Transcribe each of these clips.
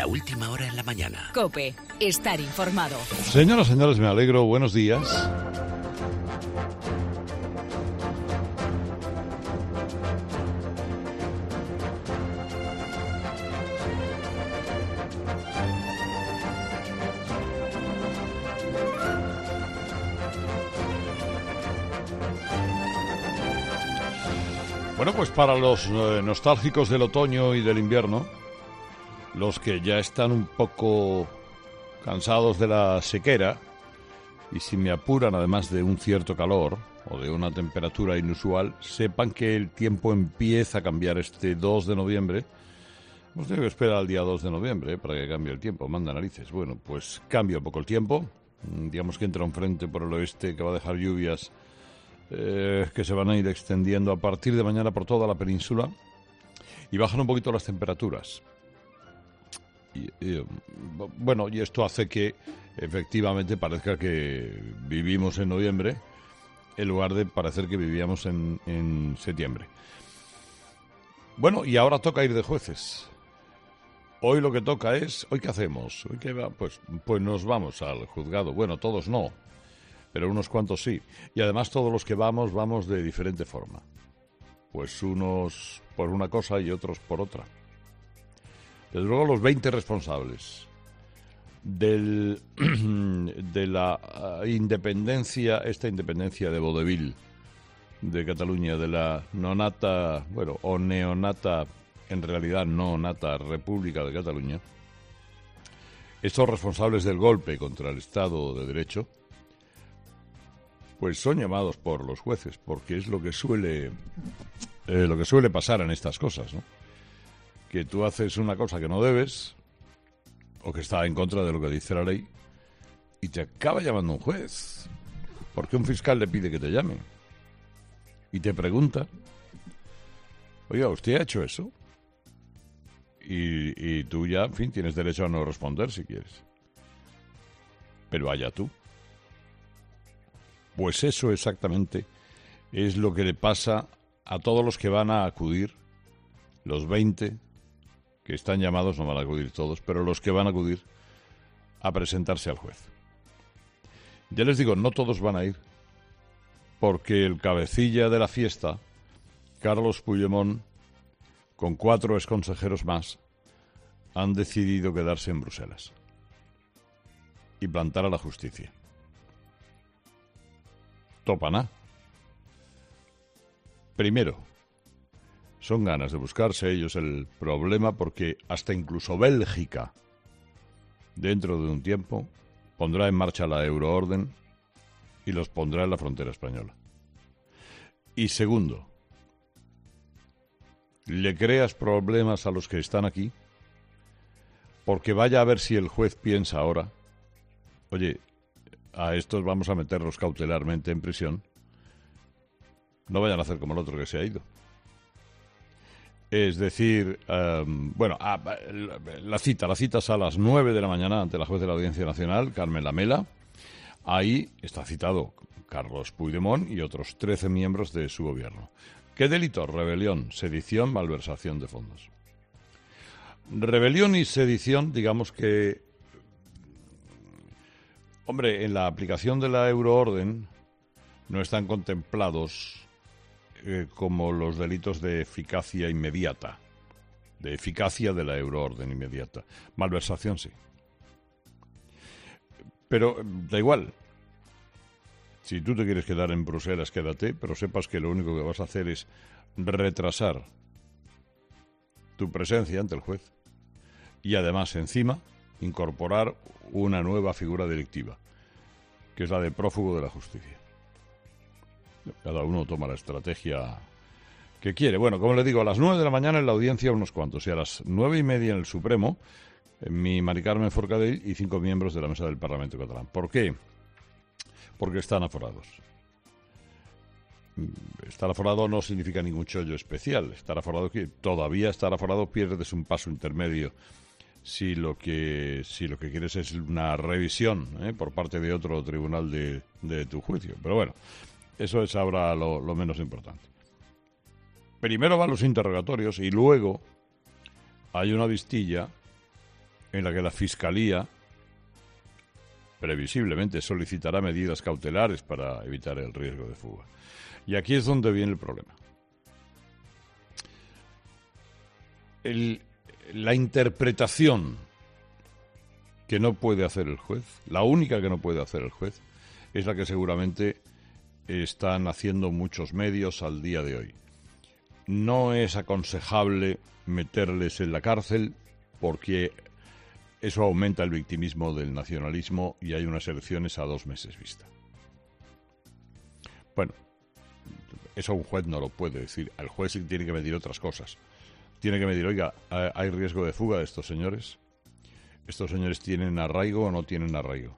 La última hora en la mañana. COPE. Estar informado. Señoras, señores, me alegro. Buenos días. Bueno, pues para los nostálgicos del otoño y del invierno, los que ya están un poco cansados de la sequera, y si me apuran además de un cierto calor o de una temperatura inusual, sepan que el tiempo empieza a cambiar este 2 de noviembre. Hemos tenido que esperar al día 2 de noviembre para que cambie el tiempo, manda narices. Bueno, pues cambia un poco el tiempo. Digamos que entra un frente por el oeste que va a dejar lluvias que se van a ir extendiendo a partir de mañana por toda la península y bajan un poquito las temperaturas. Bueno, y esto hace que efectivamente parezca que vivimos en noviembre en lugar de parecer que vivíamos en septiembre. Bueno, y ahora toca ir de jueces. Hoy lo que toca es, ¿hoy qué hacemos? ¿Hoy qué va? Pues nos vamos al juzgado. Bueno, todos no, pero unos cuantos sí. Y además todos los que vamos de diferente forma. Pues unos por una cosa y otros por otra. Desde luego los 20 responsables de la independencia, esta independencia de vodevil de Cataluña, de la nonata, bueno, o neonata, en realidad no nata, República de Cataluña, estos responsables del golpe contra el Estado de Derecho, pues son llamados por los jueces, porque es lo que suele pasar en estas cosas, ¿no? Que tú haces una cosa que no debes, o que está en contra de lo que dice la ley, y te acaba llamando un juez, porque un fiscal le pide que te llame, y te pregunta, oiga, ¿usted ha hecho eso? Y tú ya, en fin, tienes derecho a no responder si quieres. Pero allá tú. Pues eso exactamente es lo que le pasa a todos los que van a acudir, los 20 que están llamados, no van a acudir todos, pero los que van a acudir a presentarse al juez. Ya les digo, no todos van a ir, porque el cabecilla de la fiesta, Carlos Puigdemont, con 4 exconsejeros más, han decidido quedarse en Bruselas y plantar a la justicia. Topan. Primero, son ganas de buscarse ellos el problema porque hasta incluso Bélgica, dentro de un tiempo, pondrá en marcha la euroorden y los pondrá en la frontera española. Y segundo, le creas problemas a los que están aquí porque vaya a ver si el juez piensa ahora, oye, a estos vamos a meterlos cautelarmente en prisión, no vayan a hacer como el otro que se ha ido. Es decir, la cita es a las 9 de la mañana ante la juez de la Audiencia Nacional, Carmen Lamela. Ahí está citado Carlos Puigdemont y otros 13 miembros de su gobierno. ¿Qué delitos? Rebelión, sedición, malversación de fondos. Rebelión y sedición, digamos que, hombre, en la aplicación de la euroorden no están contemplados como los delitos de eficacia inmediata, de eficacia de la euroorden inmediata. Malversación sí. Pero da igual. Si tú te quieres quedar en Bruselas, quédate, pero sepas que lo único que vas a hacer es retrasar tu presencia ante el juez y además encima incorporar una nueva figura delictiva, que es la de prófugo de la justicia. Cada uno toma la estrategia que quiere. Bueno, como le digo, a las 9 de la mañana en la audiencia unos cuantos y a las 9:30 en el Supremo, mi Mari Carmen Forcadell y 5 miembros de la mesa del Parlamento catalán. ¿Por qué? Porque están aforados. Estar aforado no significa ningún chollo especial. Todavía estar aforado pierdes un paso intermedio si lo que quieres es una revisión por parte de otro tribunal de tu juicio. Pero bueno, eso es ahora lo menos importante. Primero van los interrogatorios y luego hay una vistilla en la que la Fiscalía previsiblemente solicitará medidas cautelares para evitar el riesgo de fuga. Y aquí es donde viene el problema. La interpretación que no puede hacer el juez, la única que no puede hacer el juez, es la que seguramente están haciendo muchos medios al día de hoy. No es aconsejable meterles en la cárcel porque eso aumenta el victimismo del nacionalismo y hay unas elecciones a 2 meses vista. Bueno, eso un juez no lo puede decir. El juez sí tiene que medir otras cosas. Tiene que medir, oiga, ¿hay riesgo de fuga de estos señores? ¿Estos señores tienen arraigo o no tienen arraigo?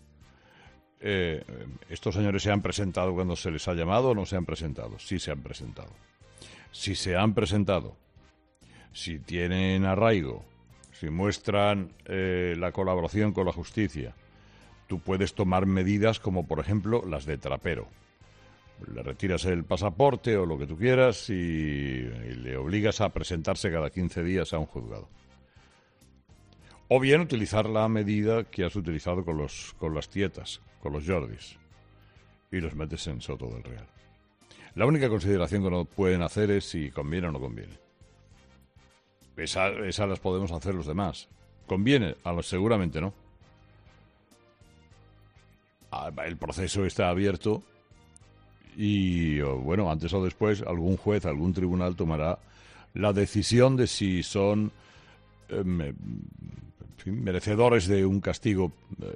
¿Estos señores se han presentado cuando se les ha llamado o no se han presentado? Sí se han presentado. Si se han presentado, si tienen arraigo, si muestran la colaboración con la justicia, tú puedes tomar medidas como, por ejemplo, las de trapero. Le retiras el pasaporte o lo que tú quieras y le obligas a presentarse cada 15 días a un juzgado. O bien utilizar la medida que has utilizado con las tietas, con los Jordis, y los metes en Soto del Real. La única consideración que no pueden hacer es si conviene o no conviene. Esa las podemos hacer los demás. ¿Conviene? Seguramente no. El proceso está abierto y, bueno, antes o después algún juez, algún tribunal tomará la decisión de si son merecedores de un castigo,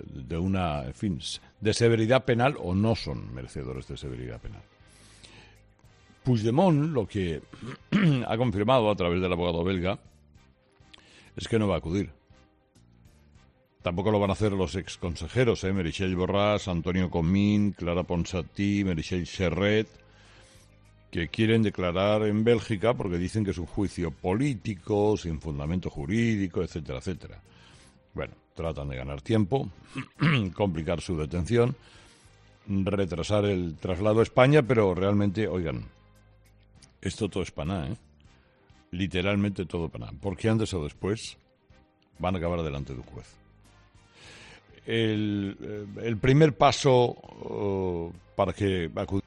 de severidad penal o no son merecedores de severidad penal. Puigdemont lo que ha confirmado a través del abogado belga es que no va a acudir. Tampoco lo van a hacer los exconsejeros, Meritxell Borràs, Antonio Comín, Clara Ponsatí, Meritxell Serret, que quieren declarar en Bélgica porque dicen que es un juicio político, sin fundamento jurídico, etcétera, etcétera. Bueno, tratan de ganar tiempo, complicar su detención, retrasar el traslado a España, pero realmente, oigan, esto todo es paná, ¿eh? Literalmente todo paná, porque antes o después van a acabar delante de un juez. El primer paso para que acudir.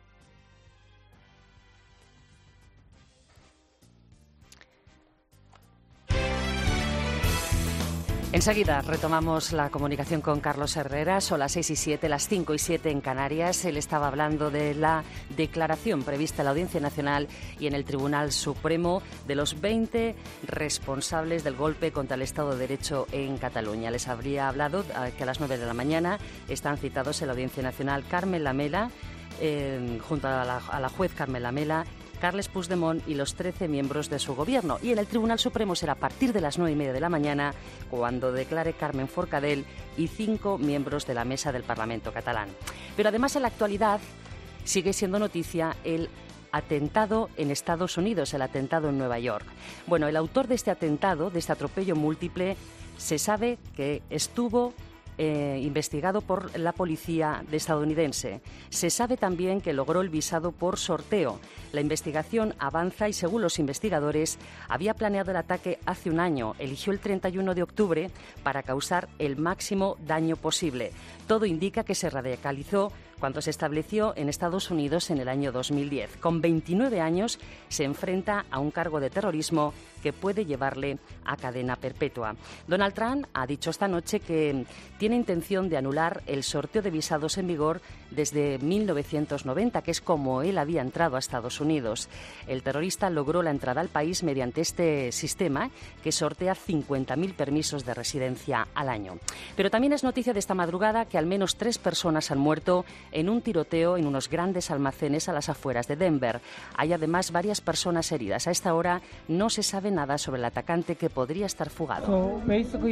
Enseguida retomamos la comunicación con Carlos Herrera. Son las 6:07, las 5:07 en Canarias. Él estaba hablando de la declaración prevista en la Audiencia Nacional y en el Tribunal Supremo de los 20 responsables del golpe contra el Estado de Derecho en Cataluña. Les habría hablado que a las 9 de la mañana están citados en la Audiencia Nacional Carmen Lamela, junto a la juez Carmen Lamela, Carles Puigdemont y los 13 miembros de su gobierno. Y en el Tribunal Supremo será a partir de las 9:30 de la mañana cuando declare Carmen Forcadell y 5 miembros de la mesa del Parlamento catalán. Pero además en la actualidad sigue siendo noticia el atentado en Estados Unidos, el atentado en Nueva York. Bueno, el autor de este atentado, de este atropello múltiple, se sabe que estuvo investigado por la policía estadounidense. Se sabe también que logró el visado por sorteo. La investigación avanza y, según los investigadores, había planeado el ataque hace un año. Eligió el 31 de octubre para causar el máximo daño posible. Todo indica que se radicalizó cuando se estableció en Estados Unidos en el año 2010. Con 29 años se enfrenta a un cargo de terrorismo que puede llevarle a cadena perpetua. Donald Trump ha dicho esta noche que tiene intención de anular el sorteo de visados en vigor desde 1990, que es como él había entrado a Estados Unidos. El terrorista logró la entrada al país mediante este sistema que sortea 50.000 permisos de residencia al año. Pero también es noticia de esta madrugada que al menos 3 personas han muerto en un tiroteo en unos grandes almacenes a las afueras de Denver. Hay además varias personas heridas. A esta hora no se sabe nada sobre el atacante, que podría estar fugado.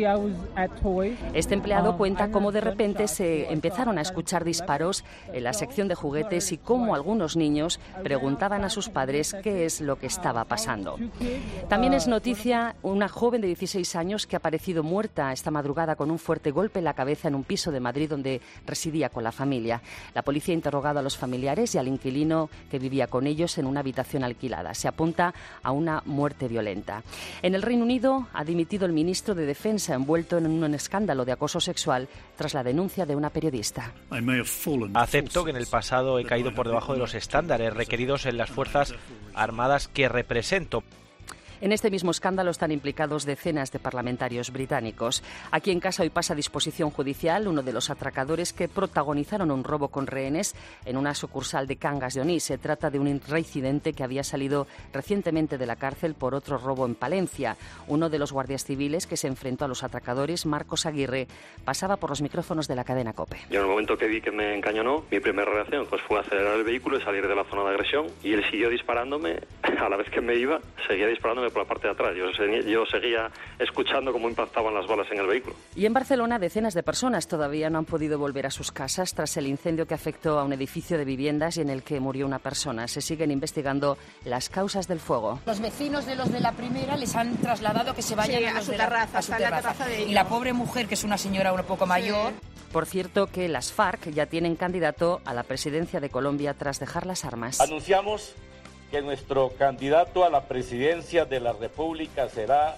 Este empleado cuenta cómo de repente se empezaron a escuchar disparos en la sección de juguetes y cómo algunos niños preguntaban a sus padres qué es lo que estaba pasando. También es noticia una joven de 16 años que ha aparecido muerta esta madrugada con un fuerte golpe en la cabeza en un piso de Madrid donde residía con la familia. La policía ha interrogado a los familiares y al inquilino que vivía con ellos en una habitación alquilada. Se apunta a una muerte violenta. En el Reino Unido ha dimitido el ministro de Defensa envuelto en un escándalo de acoso sexual tras la denuncia de una periodista. Acepto que en el pasado he caído por debajo de los estándares requeridos en las Fuerzas Armadas que represento. En este mismo escándalo están implicados decenas de parlamentarios británicos. Aquí en casa hoy pasa a disposición judicial uno de los atracadores que protagonizaron un robo con rehenes en una sucursal de Cangas de Onís. Se trata de un reincidente que había salido recientemente de la cárcel por otro robo en Palencia. Uno de los guardias civiles que se enfrentó a los atracadores, Marcos Aguirre, pasaba por los micrófonos de la cadena COPE. Yo en el momento que vi que me encañonó, mi primera reacción fue acelerar el vehículo y salir de la zona de agresión, y él siguió disparándome a la vez que me iba, seguía disparándome por la parte de atrás. Yo seguía escuchando cómo impactaban las balas en el vehículo. Y en Barcelona, decenas de personas todavía no han podido volver a sus casas tras el incendio que afectó a un edificio de viviendas y en el que murió una persona. Se siguen investigando las causas del fuego. Los vecinos de los de la primera les han trasladado que se vayan a su terraza. Y la pobre mujer, que es una señora un poco mayor. Por cierto, que las FARC ya tienen candidato a la presidencia de Colombia tras dejar las armas. Anunciamos que nuestro candidato a la presidencia de la República será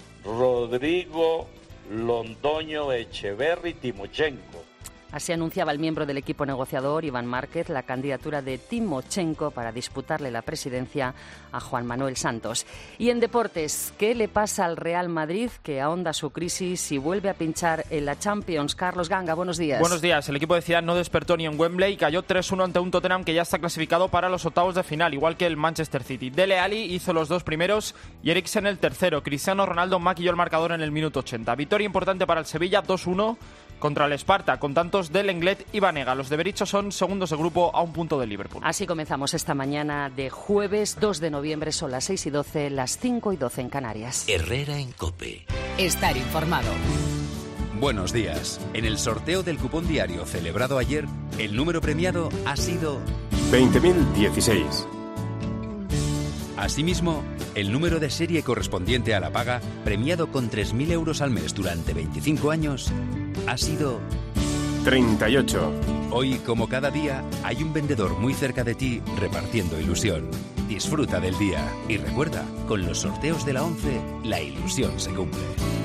Rodrigo Londoño Echeverri Timochenko. Así anunciaba el miembro del equipo negociador, Iván Márquez, la candidatura de Timochenko para disputarle la presidencia a Juan Manuel Santos. Y en deportes, ¿qué le pasa al Real Madrid, que ahonda su crisis y vuelve a pinchar en la Champions? Carlos Ganga, buenos días. Buenos días. El equipo de Zidane no despertó ni en Wembley y cayó 3-1 ante un Tottenham que ya está clasificado para los octavos de final, igual que el Manchester City. Dele Alli hizo los dos primeros y Eriksen el tercero. Cristiano Ronaldo maquilló el marcador en el minuto 80. Victoria importante para el Sevilla, 2-1 contra el Sparta, con tantos de Lenglet y Banega. Los de Berizzo son segundos de grupo a un punto de Liverpool. Así comenzamos esta mañana de jueves 2 de noviembre, son las 6:12, las 5:12 en Canarias. Herrera en COPE. Estar informado. Buenos días. En el sorteo del cupón diario celebrado ayer, el número premiado ha sido 20.016. Asimismo, el número de serie correspondiente a la paga, premiado con 3.000 euros al mes durante 25 años, ha sido 38. Hoy, como cada día, hay un vendedor muy cerca de ti repartiendo ilusión. Disfruta del día y recuerda, con los sorteos de la 11, la ilusión se cumple.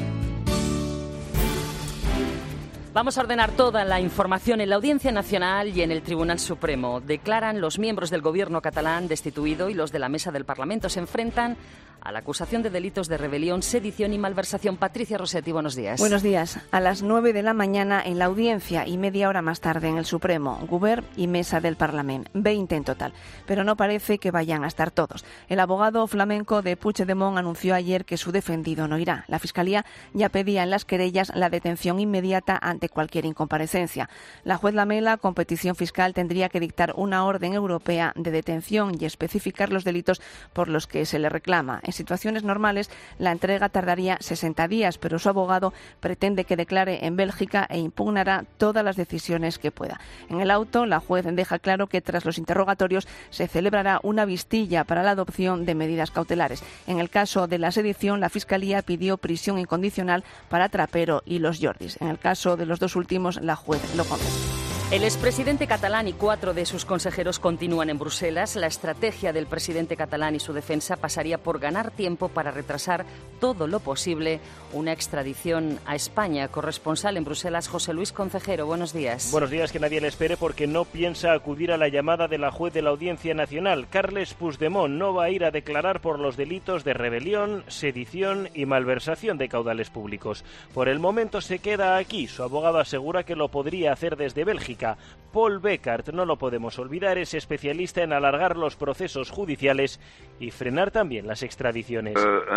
Vamos a ordenar toda la información en la Audiencia Nacional y en el Tribunal Supremo. Declaran los miembros del Gobierno catalán destituido y los de la Mesa del Parlamento. Se enfrentan a la acusación de delitos de rebelión, sedición y malversación. Patricia Rossetti, buenos días. Buenos días. A las 9 de la mañana en la Audiencia y media hora más tarde en el Supremo, Govern y Mesa del Parlamento. 20 en total. Pero no parece que vayan a estar todos. El abogado flamenco de Puigdemont anunció ayer que su defendido no irá. La Fiscalía ya pedía en las querellas la detención inmediata ante cualquier incomparecencia. La juez Lamela, con petición fiscal, tendría que dictar una orden europea de detención y especificar los delitos por los que se le reclama. En situaciones normales, la entrega tardaría 60 días, pero su abogado pretende que declare en Bélgica e impugnará todas las decisiones que pueda. En el auto, la juez deja claro que tras los interrogatorios se celebrará una vistilla para la adopción de medidas cautelares. En el caso de la sedición, la Fiscalía pidió prisión incondicional para Trapero y los Jordis. En el caso de los dos últimos, la juez lo condenó. El expresidente catalán y 4 de sus consejeros continúan en Bruselas. La estrategia del presidente catalán y su defensa pasaría por ganar tiempo para retrasar todo lo posible una extradición a España. Corresponsal en Bruselas, José Luis Concejero, buenos días. Buenos días, que nadie le espere porque no piensa acudir a la llamada de la juez de la Audiencia Nacional. Carles Puigdemont no va a ir a declarar por los delitos de rebelión, sedición y malversación de caudales públicos. Por el momento se queda aquí. Su abogado asegura que lo podría hacer desde Bélgica. Paul Beckart, no lo podemos olvidar, es especialista en alargar los procesos judiciales y frenar también las extradiciones.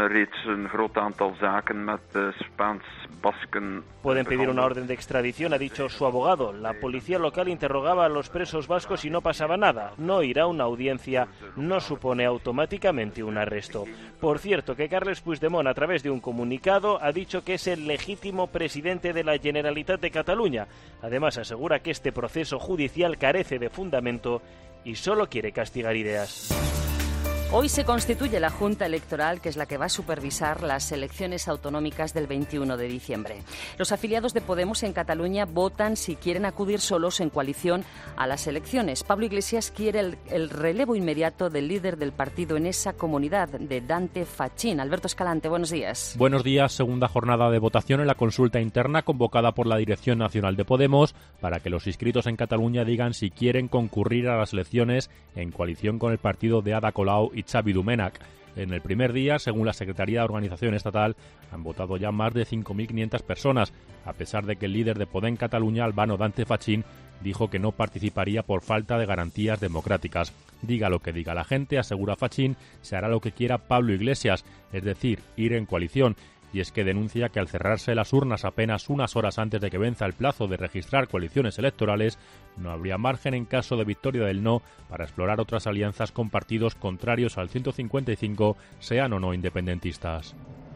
Pueden pedir una orden de extradición, ha dicho su abogado. La policía local interrogaba a los presos vascos y no pasaba nada. No ir a una audiencia no supone automáticamente un arresto. Por cierto, que Carles Puigdemont, a través de un comunicado, ha dicho que es el legítimo presidente de la Generalitat de Cataluña. Además, asegura que este proceso judicial carece de fundamento y solo quiere castigar ideas. Hoy se constituye la Junta Electoral, que es la que va a supervisar las elecciones autonómicas del 21 de diciembre. Los afiliados de Podemos en Cataluña votan si quieren acudir solos en coalición a las elecciones. Pablo Iglesias quiere el relevo inmediato del líder del partido en esa comunidad, de Dante Fachin. Alberto Escalante, buenos días. Buenos días. Segunda jornada de votación en la consulta interna convocada por la Dirección Nacional de Podemos para que los inscritos en Cataluña digan si quieren concurrir a las elecciones en coalición con el partido de Ada Colau y Xavi Domènech. En el primer día, según la Secretaría de Organización Estatal, han votado ya más de 5.500 personas, a pesar de que el líder de Podem Catalunya, albano Dante Fachin, dijo que no participaría por falta de garantías democráticas. Diga lo que diga la gente, asegura Fachin, se hará lo que quiera Pablo Iglesias, es decir, ir en coalición. Y es que denuncia que al cerrarse las urnas apenas unas horas antes de que venza el plazo de registrar coaliciones electorales, no habría margen en caso de victoria del no para explorar otras alianzas con partidos contrarios al 155, sean o no independentistas.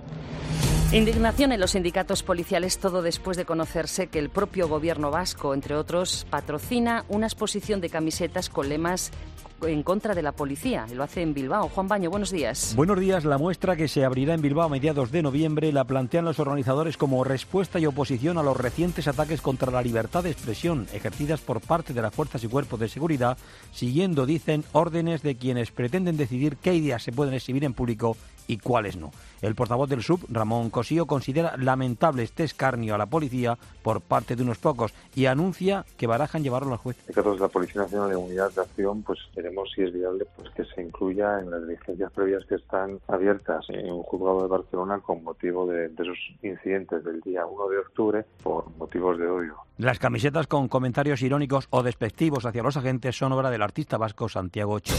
Indignación en los sindicatos policiales, todo después de conocerse que el propio gobierno vasco, entre otros, patrocina una exposición de camisetas con lemas en contra de la policía. Lo hace en Bilbao. Juan Baño, buenos días. Buenos días. La muestra, que se abrirá en Bilbao a mediados de noviembre, la plantean los organizadores como respuesta y oposición a los recientes ataques contra la libertad de expresión ejercidas por parte de las fuerzas y cuerpos de seguridad, siguiendo, dicen, órdenes de quienes pretenden decidir qué ideas se pueden exhibir en público y cuáles no. El portavoz del SUB, Ramón Cosío, considera lamentable este escarnio a la policía por parte de unos pocos y anuncia que barajan llevarlo al juez. En caso de la Policía Nacional de Unidad de Acción, pues veremos si es viable que se incluya en las diligencias previas que están abiertas en un juzgado de Barcelona con motivo de esos incidentes del día 1 de octubre por motivos de odio. Las camisetas con comentarios irónicos o despectivos hacia los agentes son obra del artista vasco Santiago Ochoa.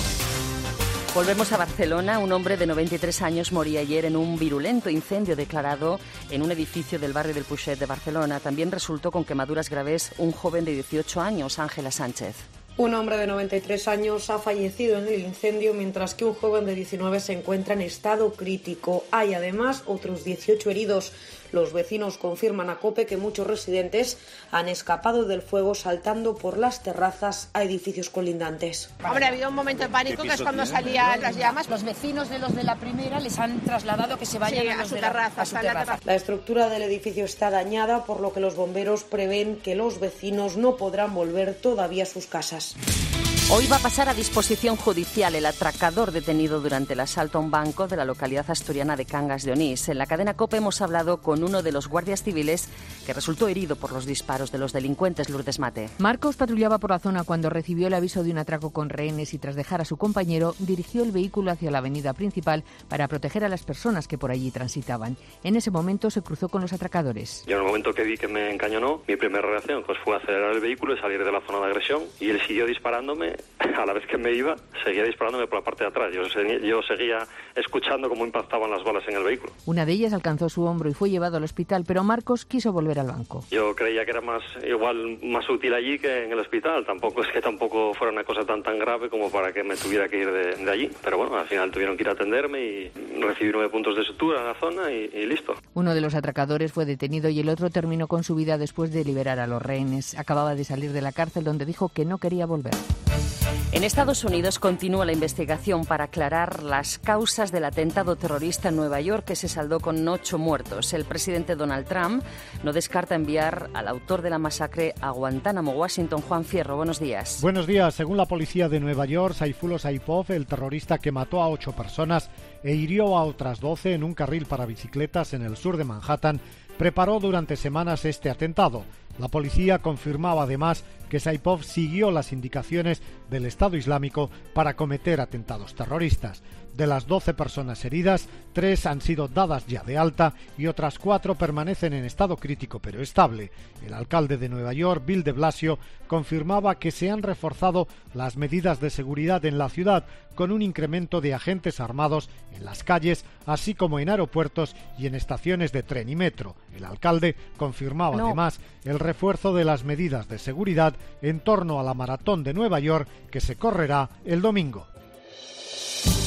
Volvemos a Barcelona. Un hombre de 93 años moría ayer en un virulento incendio declarado en un edificio del barrio del Puigset de Barcelona. También resultó con quemaduras graves un joven de 18 años, Ángela Sánchez. Un hombre de 93 años ha fallecido en el incendio, mientras que un joven de 19 se encuentra en estado crítico. Hay además otros 18 heridos. Los vecinos confirman a COPE que muchos residentes han escapado del fuego saltando por las terrazas a edificios colindantes. Hombre, ha habido un momento de pánico que es cuando salían las llamas. Los vecinos de los de la primera les han trasladado que se vayan a su terraza. La estructura del edificio está dañada, por lo que los bomberos prevén que los vecinos no podrán volver todavía a sus casas. Hoy va a pasar a disposición judicial el atracador detenido durante el asalto a un banco de la localidad asturiana de Cangas de Onís. En la cadena COPE hemos hablado con uno de los guardias civiles que resultó herido por los disparos de los delincuentes. Lourdes Mate. Marcos patrullaba por la zona cuando recibió el aviso de un atraco con rehenes y, tras dejar a su compañero, dirigió el vehículo hacia la avenida principal para proteger a las personas que por allí transitaban. En ese momento se cruzó con los atracadores. Yo en el momento que vi que me encañonó, mi primera reacción pues fue acelerar el vehículo y salir de la zona de agresión, y él siguió disparándome. A la vez que me iba, seguía disparándome por la parte de atrás. Yo seguía escuchando cómo impactaban las balas en el vehículo. Una de ellas alcanzó su hombro y fue llevado al hospital, pero Marcos quiso volver al banco. Yo creía que era más útil allí que en el hospital. Tampoco fuera una cosa tan grave como para que me tuviera que ir de allí. Pero bueno, al final tuvieron que ir a atenderme y recibí 9 puntos de sutura en la zona y listo. Uno de los atracadores fue detenido y el otro terminó con su vida después de liberar a los rehenes. Acababa de salir de la cárcel, donde dijo que no quería volver. En Estados Unidos continúa la investigación para aclarar las causas del atentado terrorista en Nueva York, que se saldó con 8 muertos. El presidente Donald Trump no descarta enviar al autor de la masacre a Guantánamo, Washington. Juan Fierro, buenos días. Buenos días. Según la policía de Nueva York, Saifullah Saipov, el terrorista que mató a 8 personas e hirió a otras 12 en un carril para bicicletas en el sur de Manhattan, preparó durante semanas este atentado. La policía confirmaba además que Saipov siguió las indicaciones del Estado Islámico para cometer atentados terroristas. De las 12 personas heridas, 3 han sido dadas ya de alta y otras 4 permanecen en estado crítico pero estable. El alcalde de Nueva York, Bill de Blasio, confirmaba que se han reforzado las medidas de seguridad en la ciudad con un incremento de agentes armados en las calles, así como en aeropuertos y en estaciones de tren y metro. El alcalde confirmaba además el refuerzo de las medidas de seguridad en torno a la maratón de Nueva York que se correrá el domingo.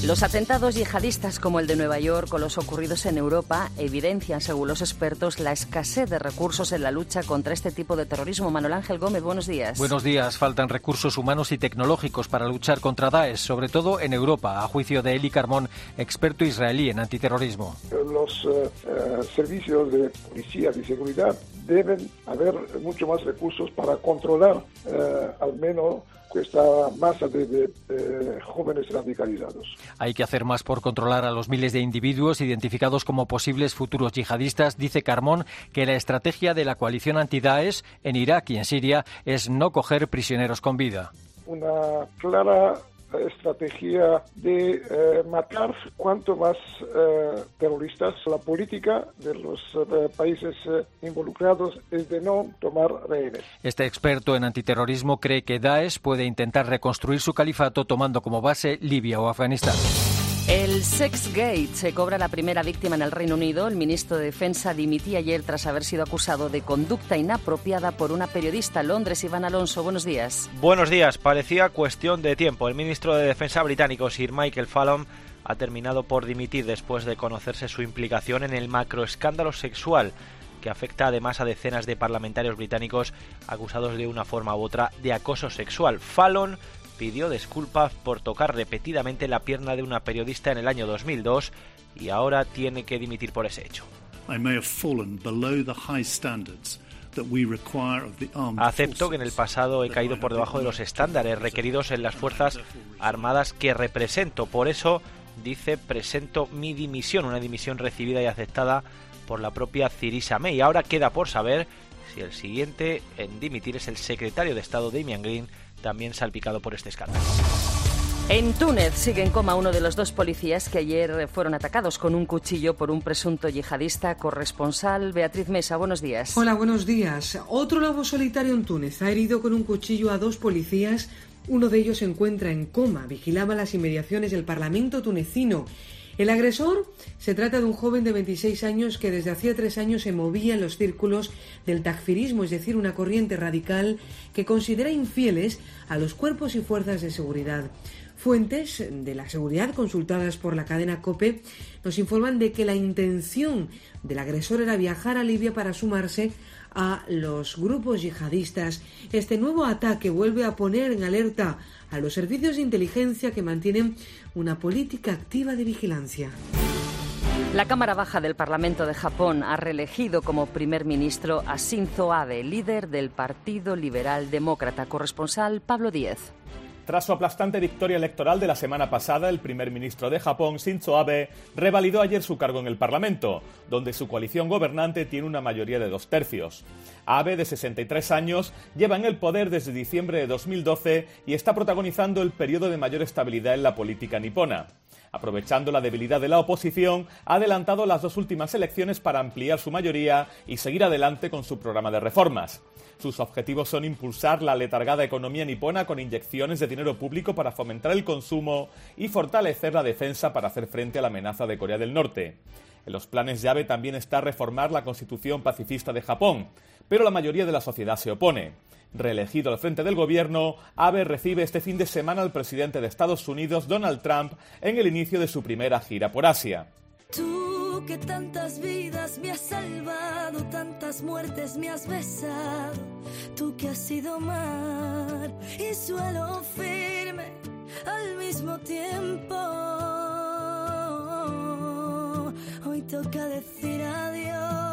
Los atentados yihadistas como el de Nueva York o los ocurridos en Europa evidencian, según los expertos, la escasez de recursos en la lucha contra este tipo de terrorismo. Manuel Ángel Gómez, buenos días. Buenos días. Faltan recursos humanos y tecnológicos para luchar contra Daesh, sobre todo en Europa, a juicio de Eli Carmón, experto israelí en antiterrorismo. Los servicios de policía y seguridad deben haber mucho más recursos para controlar al menos esta masa de jóvenes radicalizados. Hay que hacer más por controlar a los miles de individuos identificados como posibles futuros yihadistas. Dice Carmón que la estrategia de la coalición anti-Daesh en Irak y en Siria es no coger prisioneros con vida. Una clara estrategia de matar cuanto más terroristas. La política de los países involucrados es de no tomar rehenes. Este experto en antiterrorismo cree que Daesh puede intentar reconstruir su califato tomando como base Libia o Afganistán. El Sexgate se cobra la primera víctima en el Reino Unido. El ministro de Defensa dimitía ayer tras haber sido acusado de conducta inapropiada por una periodista. Londres, Iván Alonso, buenos días. Buenos días. Parecía cuestión de tiempo. El ministro de Defensa británico, Sir Michael Fallon, ha terminado por dimitir después de conocerse su implicación en el macroescándalo sexual que afecta además a decenas de parlamentarios británicos acusados de una forma u otra de acoso sexual. Fallon pidió disculpas por tocar repetidamente la pierna de una periodista en el año 2002 y ahora tiene que dimitir por ese hecho. Acepto que en el pasado he caído por debajo de los estándares requeridos en las Fuerzas Armadas que represento. Por eso, dice, presento mi dimisión, una dimisión recibida y aceptada por la propia Theresa May. Ahora queda por saber si el siguiente en dimitir es el secretario de Estado Damian Green, también salpicado por este escándalo. En Túnez sigue en coma uno de los dos policías que ayer fueron atacados con un cuchillo por un presunto yihadista. Corresponsal Beatriz Mesa, buenos días. Hola, buenos días. Otro lobo solitario en Túnez ha herido con un cuchillo a dos policías. Uno de ellos se encuentra en coma. Vigilaba las inmediaciones del Parlamento tunecino. El agresor se trata de un joven de 26 años que desde hacía 3 años se movía en los círculos del takfirismo, es decir, una corriente radical que considera infieles a los cuerpos y fuerzas de seguridad. Fuentes de la seguridad consultadas por la cadena COPE nos informan de que la intención del agresor era viajar a Libia para sumarse a los grupos yihadistas. Este nuevo ataque vuelve a poner en alerta a los servicios de inteligencia que mantienen una política activa de vigilancia. La Cámara Baja del Parlamento de Japón ha reelegido como primer ministro a Shinzo Abe, líder del Partido Liberal Demócrata. Corresponsal Pablo Díez. Tras su aplastante victoria electoral de la semana pasada, el primer ministro de Japón, Shinzo Abe, revalidó ayer su cargo en el Parlamento, donde su coalición gobernante tiene una mayoría de 2/3. Abe, de 63 años, lleva en el poder desde diciembre de 2012 y está protagonizando el periodo de mayor estabilidad en la política nipona. Aprovechando la debilidad de la oposición, ha adelantado las 2 últimas elecciones para ampliar su mayoría y seguir adelante con su programa de reformas. Sus objetivos son impulsar la letargada economía nipona con inyecciones de dinero público para fomentar el consumo y fortalecer la defensa para hacer frente a la amenaza de Corea del Norte. En los planes de Abe también está reformar la constitución pacifista de Japón, pero la mayoría de la sociedad se opone. Reelegido al frente del gobierno, Abe recibe este fin de semana al presidente de Estados Unidos, Donald Trump, en el inicio de su primera gira por Asia. Tú que tantas vidas me has salvado, tantas muertes me has besado, tú que has sido mar y suelo firme al mismo tiempo. Hoy toca decir adiós.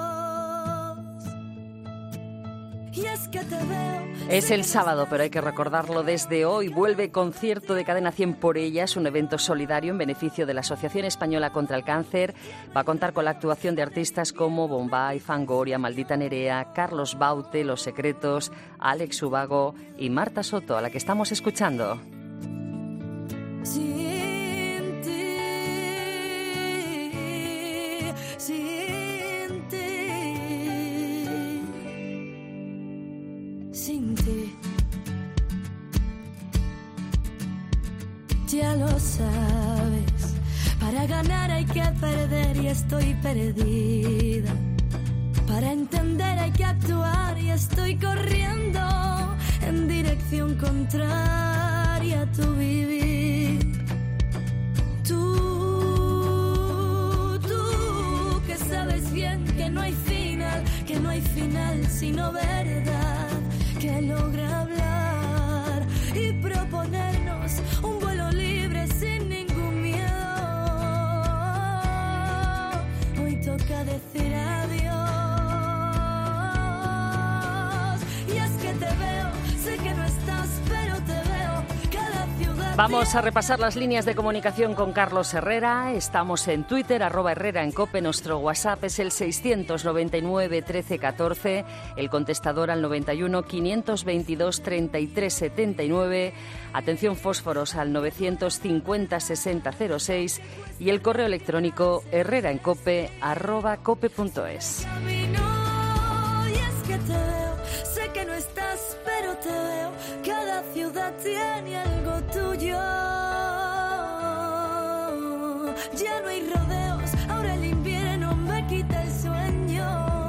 Y es que te veo. Es el sábado, pero hay que recordarlo desde hoy. Vuelve concierto de Cadena 100 por Ellas, un evento solidario en beneficio de la Asociación Española contra el Cáncer. Va a contar con la actuación de artistas como Bombay, Fangoria, Maldita Nerea, Carlos Baute, Los Secretos, Alex Ubago y Marta Soto, a la que estamos escuchando. Sin ti, sin ti. Ya lo sabes, para ganar hay que perder y estoy perdida. Para entender hay que actuar y estoy corriendo en dirección contraria a tu vivir. Tú sino verdad, que logra hablar y proponernos un vuelo libre sin ningún miedo. Hoy toca decir adiós. Y es que te veo, sé que no estás, pero te veo. Cada ciudad. Vamos a repasar las líneas de comunicación con Carlos Herrera. Estamos en Twitter, @Herrera en COPE. Nuestro WhatsApp es el 699 13 14. El contestador al 91 522 33 79. Atención fósforos al 950 60 06. Y el correo electrónico herreraencope@cope.es. Y es que te veo, sé que no estás, pero te veo. Cada ciudad tiene algo tuyo. Ya no hay rodeos, ahora el invierno me quita el sueño.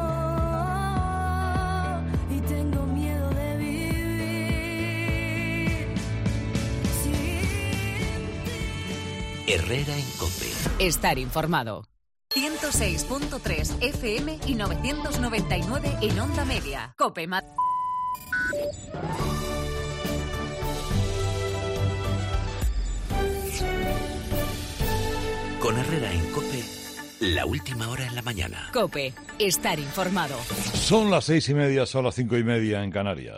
Y tengo miedo de vivir sin ti. Herrera en COPE. Estar informado. 106.3 FM y 999 en Onda Media. COPE Madrid. Con Herrera en COPE, la última hora en la mañana. COPE, estar informado. Son las 6:30, son las 5:30 en Canarias.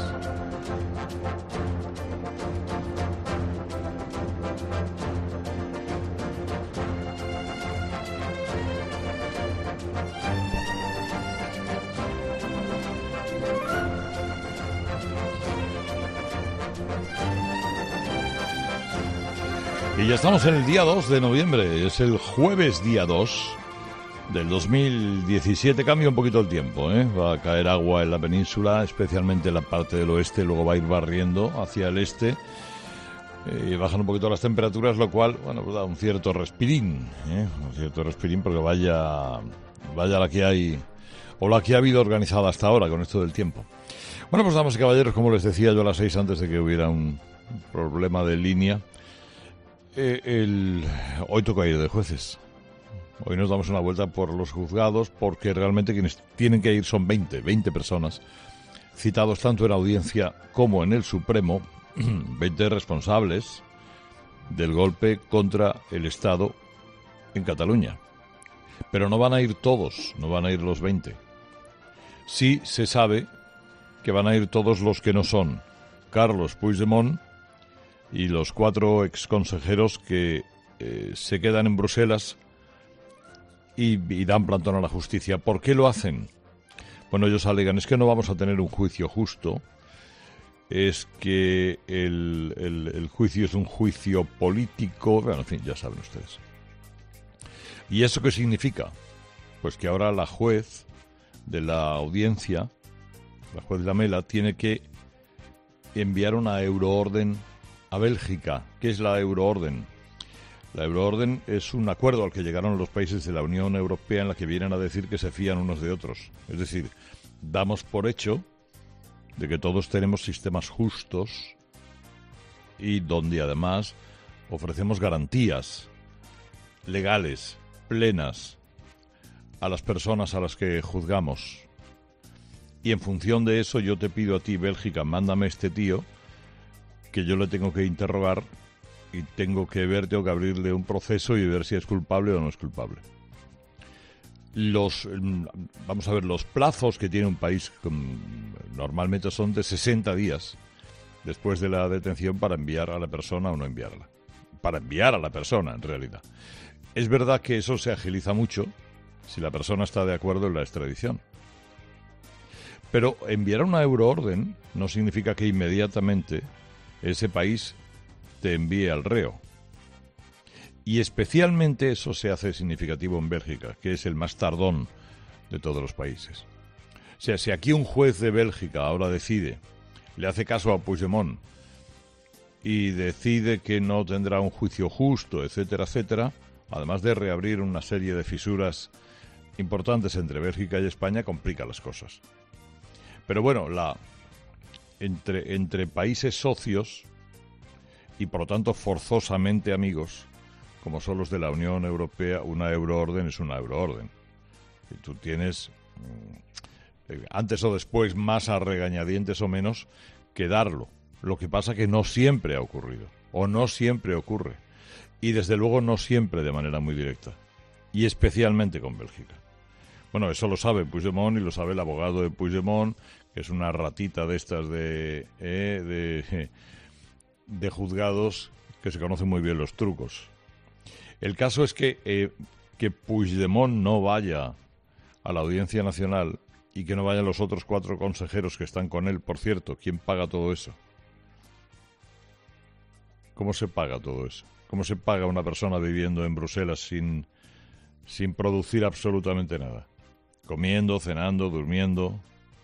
Y ya estamos en el día 2 de noviembre, es el jueves día 2 del 2017. Cambia un poquito el tiempo, va a caer agua en la península, especialmente en la parte del oeste, luego va a ir barriendo hacia el este y bajan un poquito las temperaturas, lo cual, bueno, pues da un cierto respirín, porque vaya la que hay, o la que ha habido organizada hasta ahora con esto del tiempo. Bueno, pues damas y caballeros, como les decía yo a las 6 antes de que hubiera un problema de línea, hoy toca ir de jueces. Hoy nos damos una vuelta por los juzgados porque realmente quienes tienen que ir son 20 personas citados tanto en audiencia como en el Supremo, 20 responsables del golpe contra el Estado en Cataluña. Pero no van a ir todos, no van a ir los 20. Sí se sabe que van a ir todos los que no son Carlos Puigdemont y los 4 exconsejeros que se quedan en Bruselas y dan plantón a la justicia. ¿Por qué lo hacen? Bueno, ellos alegan, es que no vamos a tener un juicio justo, es que el juicio es un juicio político, bueno, en fin, ya saben ustedes. ¿Y eso qué significa? Pues que ahora la juez de la audiencia, la juez Lamela, tiene que enviar una euroorden a Bélgica. ¿Qué es la euroorden? La euroorden es un acuerdo al que llegaron los países de la Unión Europea en la que vienen a decir que se fían unos de otros. Es decir, damos por hecho de que todos tenemos sistemas justos y donde además ofrecemos garantías legales, plenas, a las personas a las que juzgamos. Y en función de eso yo te pido a ti, Bélgica, mándame este tío que yo le tengo que interrogar y tengo que abrirle un proceso y ver si es culpable o no es culpable. Vamos a ver, los plazos que tiene un país normalmente son de 60 días después de la detención para enviar a la persona o no enviarla. Para enviar a la persona, en realidad. Es verdad que eso se agiliza mucho si la persona está de acuerdo en la extradición. Pero enviar una euroorden no significa que inmediatamente ese país te envíe al reo. Y especialmente eso se hace significativo en Bélgica, que es el más tardón de todos los países. O sea, si aquí un juez de Bélgica ahora decide, le hace caso a Puigdemont y decide que no tendrá un juicio justo, etcétera, etcétera, además de reabrir una serie de fisuras importantes entre Bélgica y España, complica las cosas. Pero bueno, entre países socios y por lo tanto forzosamente amigos, como son los de la Unión Europea, una euroorden es una euroorden. Y tú tienes antes o después, más a regañadientes o menos, que darlo. Lo que pasa que no siempre ha ocurrido, o no siempre ocurre, y desde luego no siempre de manera muy directa, y especialmente con Bélgica. Bueno, eso lo sabe Puigdemont y lo sabe el abogado de Puigdemont, que es una ratita de estas de juzgados que se conocen muy bien los trucos. El caso es que Puigdemont no vaya a la Audiencia Nacional y que no vayan los otros 4 consejeros que están con él. Por cierto, ¿quién paga todo eso? ¿Cómo se paga todo eso? ¿Cómo se paga una persona viviendo en Bruselas sin producir absolutamente nada? Comiendo, cenando, durmiendo,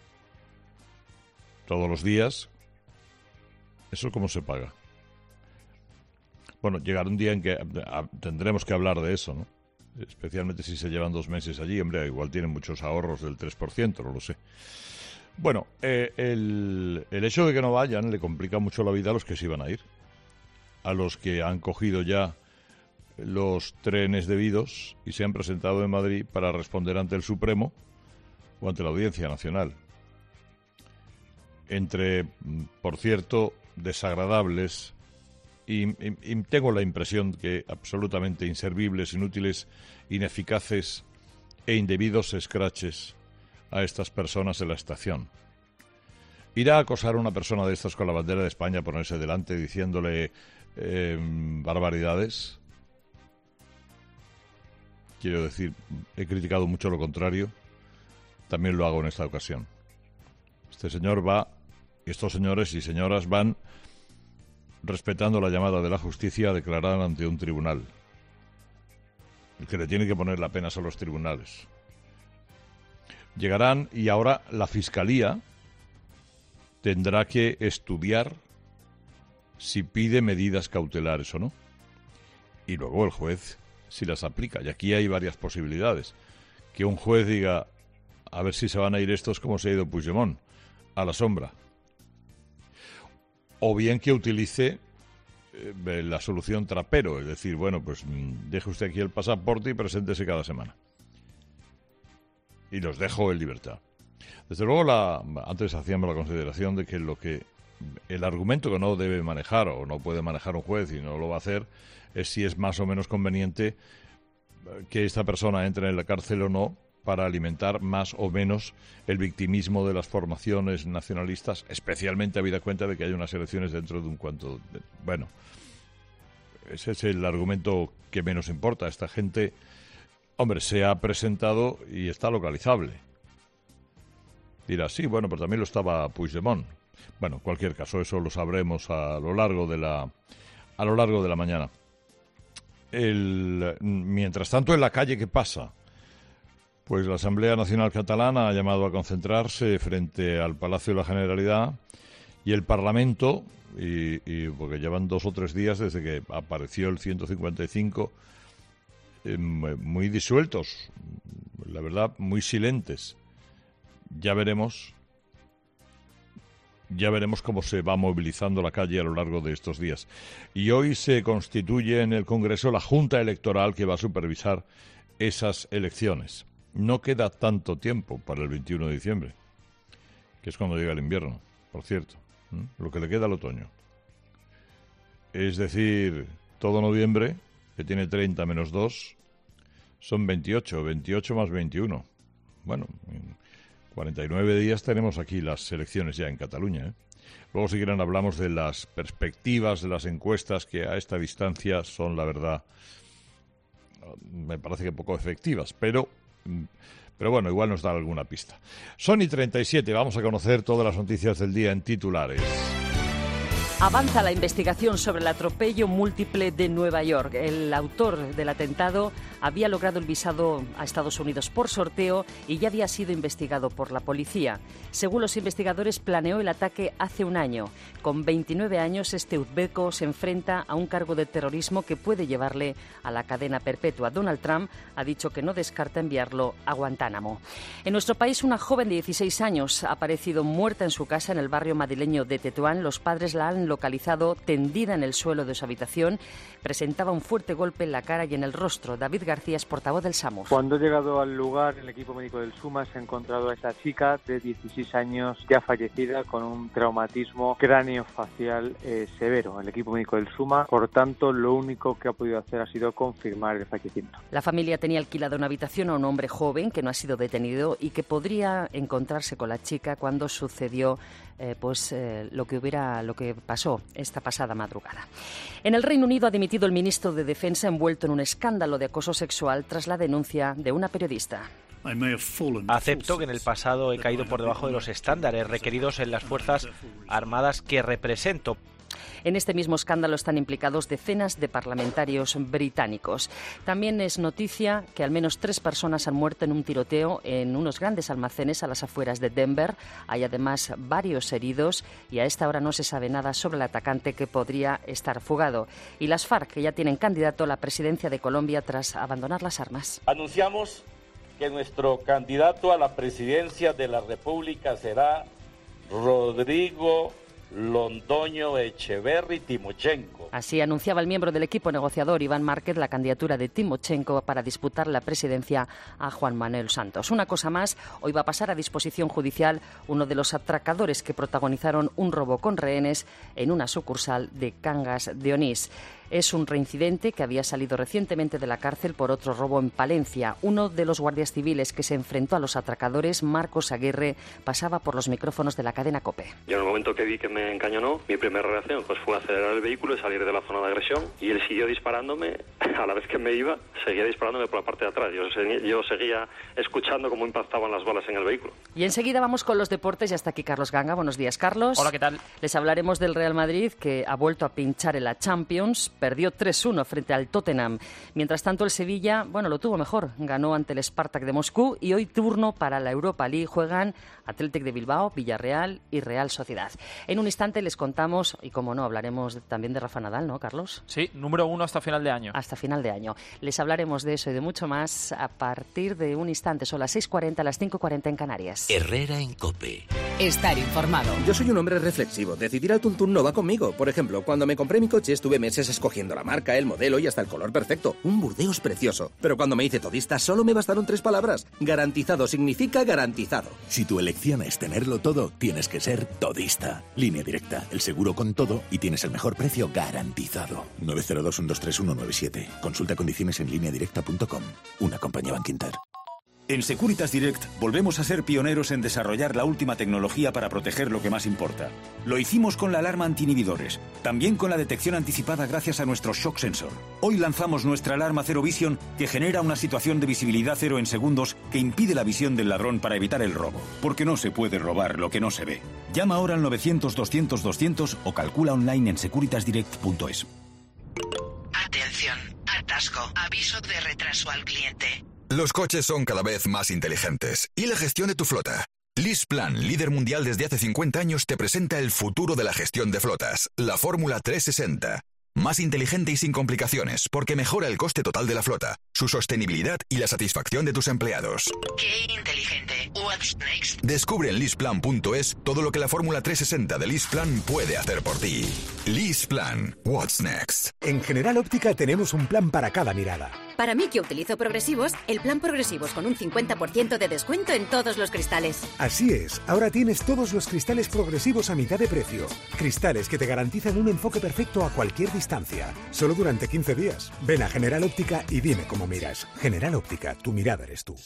todos los días. ¿Eso cómo se paga? Bueno, llegará un día en que tendremos que hablar de eso, ¿no? Especialmente si se llevan 2 meses allí. Hombre, igual tienen muchos ahorros del 3%, no lo sé. Bueno, el hecho de que no vayan le complica mucho la vida a los que se iban a ir. A los que han cogido ya los trenes debidos y se han presentado en Madrid para responder ante el Supremo o ante la Audiencia Nacional. Entre, por cierto, desagradables y tengo la impresión que absolutamente inservibles, inútiles, ineficaces e indebidos escraches a estas personas en la estación. ¿Irá a acosar a una persona de estas con la bandera de España, ponerse delante diciéndole barbaridades? Quiero decir, he criticado mucho lo contrario, también lo hago en esta ocasión. Este señor va, y estos señores y señoras van respetando la llamada de la justicia a declarar ante un tribunal. El que le tiene que poner la pena son los tribunales. Llegarán y ahora la Fiscalía tendrá que estudiar si pide medidas cautelares o no. Y luego el juez si las aplica. Y aquí hay varias posibilidades. Que un juez diga, a ver si se van a ir estos como se ha ido Puigdemont, a la sombra. O bien que utilice la solución trapero, es decir, bueno, pues deje usted aquí el pasaporte y preséntese cada semana. Y los dejo en libertad. Desde luego, antes hacíamos la consideración de que el argumento que no debe manejar o no puede manejar un juez y no lo va a hacer es si es más o menos conveniente que esta persona entre en la cárcel o no para alimentar más o menos el victimismo de las formaciones nacionalistas, especialmente habida cuenta de que hay unas elecciones dentro de un cuanto... Bueno, ese es el argumento que menos importa. Esta gente, hombre, se ha presentado y está localizable. Dirá, sí, bueno, pero también lo estaba Puigdemont. Bueno, en cualquier caso, eso lo sabremos a lo largo de la mañana. Mientras tanto, en la calle, ¿qué pasa? Pues la Asamblea Nacional Catalana ha llamado a concentrarse frente al Palacio de la Generalidad y el Parlamento, y porque llevan 2 o 3 días desde que apareció el 155, muy disueltos, la verdad, muy silentes. Ya veremos cómo se va movilizando la calle a lo largo de estos días. Y hoy se constituye en el Congreso la Junta Electoral que va a supervisar esas elecciones. No queda tanto tiempo para el 21 de diciembre, que es cuando llega el invierno, por cierto, lo que le queda al otoño. Es decir, todo noviembre, que tiene 30 menos 2, son 28, 28 más 21. Bueno, en 49 días tenemos aquí las elecciones ya en Cataluña, Luego, si quieren, hablamos de las perspectivas de las encuestas, que a esta distancia son, la verdad, me parece que poco efectivas, pero bueno, igual nos da alguna pista. Son y 37, vamos a conocer todas las noticias del día en titulares. Avanza la investigación sobre el atropello múltiple de Nueva York. El autor del atentado había logrado el visado a Estados Unidos por sorteo y ya había sido investigado por la policía. Según los investigadores, planeó el ataque hace un año. Con 29 años, este uzbeco se enfrenta a un cargo de terrorismo que puede llevarle a la cadena perpetua. Donald Trump ha dicho que no descarta enviarlo a Guantánamo. En nuestro país, una joven de 16 años ha aparecido muerta en su casa en el barrio madrileño de Tetuán. Los padres la han localizado tendida en el suelo de su habitación. Presentaba un fuerte golpe en la cara y en el rostro. David García es portavoz del SAMUR. Cuando he llegado al lugar, el equipo médico del SUMA se ha encontrado a esa chica de 16 años ya fallecida con un traumatismo craneofacial severo. El equipo médico del SUMA, por tanto, lo único que ha podido hacer ha sido confirmar el fallecimiento. La familia tenía alquilada una habitación a un hombre joven que no ha sido detenido y que podría encontrarse con la chica cuando sucedió lo que pasó esta pasada madrugada. En el Reino Unido ha dimitido el ministro de Defensa envuelto en un escándalo de acoso sexual tras la denuncia de una periodista. Acepto que en el pasado he caído por debajo de los estándares requeridos en las Fuerzas Armadas que represento. En este mismo escándalo están implicados decenas de parlamentarios británicos. También es noticia que al menos 3 personas han muerto en un tiroteo en unos grandes almacenes a las afueras de Denver. Hay además varios heridos y a esta hora no se sabe nada sobre el atacante que podría estar fugado. Y las FARC, que ya tienen candidato a la presidencia de Colombia tras abandonar las armas. Anunciamos que nuestro candidato a la presidencia de la República será Rodrigo Londoño Echeverri Timochenko. Así anunciaba el miembro del equipo negociador Iván Márquez la candidatura de Timochenko para disputar la presidencia a Juan Manuel Santos. Una cosa más, hoy va a pasar a disposición judicial uno de los atracadores que protagonizaron un robo con rehenes en una sucursal de Cangas de Onís. Es un reincidente que había salido recientemente de la cárcel por otro robo en Palencia. Uno de los guardias civiles que se enfrentó a los atracadores, Marcos Aguirre, pasaba por los micrófonos de la cadena COPE. Yo en el momento que vi que me encañonó, mi primera reacción fue acelerar el vehículo y salir de la zona de agresión. Y él siguió disparándome, a la vez que me iba, seguía disparándome por la parte de atrás. Yo seguía escuchando cómo impactaban las balas en el vehículo. Y enseguida vamos con los deportes. Ya está aquí Carlos Ganga. Buenos días, Carlos. Hola, ¿qué tal? Les hablaremos del Real Madrid, que ha vuelto a pinchar en la Champions. Perdió 3-1 frente al Tottenham. Mientras tanto, el Sevilla, lo tuvo mejor. Ganó ante el Spartak de Moscú y hoy turno para la Europa League. Juegan Athletic de Bilbao, Villarreal y Real Sociedad. En un instante les contamos, y como no, hablaremos también de Rafa Nadal, ¿no, Carlos? Sí, número 1 hasta final de año. Hasta final de año. Les hablaremos de eso y de mucho más a partir de un instante. Son las 6:40, las 5:40 en Canarias. Herrera en COPE. Estar informado. Yo soy un hombre reflexivo. Decidir al tuntún no va conmigo. Por ejemplo, cuando me compré mi coche estuve meses escogiendo la marca, el modelo y hasta el color perfecto. Un Burdeos precioso. Pero cuando me hice todista solo me bastaron 3 palabras. Garantizado significa garantizado. Si tu elección es tenerlo todo, tienes que ser todista. Línea Directa, el seguro con todo y tienes el mejor precio garantizado. 902-123-197. Consulta condiciones en lineadirecta.com. Una compañía Bankinter. En Securitas Direct volvemos a ser pioneros en desarrollar la última tecnología para proteger lo que más importa. Lo hicimos con la alarma anti-inhibidores, también con la detección anticipada gracias a nuestro Shock Sensor. Hoy lanzamos nuestra alarma Zero Vision, que genera una situación de visibilidad cero en segundos que impide la visión del ladrón para evitar el robo. Porque no se puede robar lo que no se ve. Llama ahora al 900-200-200 o calcula online en securitasdirect.es. Atención, atasco, aviso de retraso al cliente. Los coches son cada vez más inteligentes y la gestión de tu flota. LeasePlan, líder mundial desde hace 50 años, te presenta el futuro de la gestión de flotas, la Fórmula 360. Más inteligente y sin complicaciones, porque mejora el coste total de la flota, su sostenibilidad y la satisfacción de tus empleados. ¡Qué inteligente! What's next? Descubre en leaseplan.es todo lo que la Fórmula 360 de LeasePlan puede hacer por ti. LeasePlan. What's next? En General Óptica tenemos un plan para cada mirada. Para mí, que utilizo progresivos, el plan progresivos con un 50% de descuento en todos los cristales. Así es, ahora tienes todos los cristales progresivos a mitad de precio. Cristales que te garantizan un enfoque perfecto a cualquier distancia. Solo durante 15 días. Ven a General Óptica y dime cómo miras. General Óptica, tu mirada eres tú.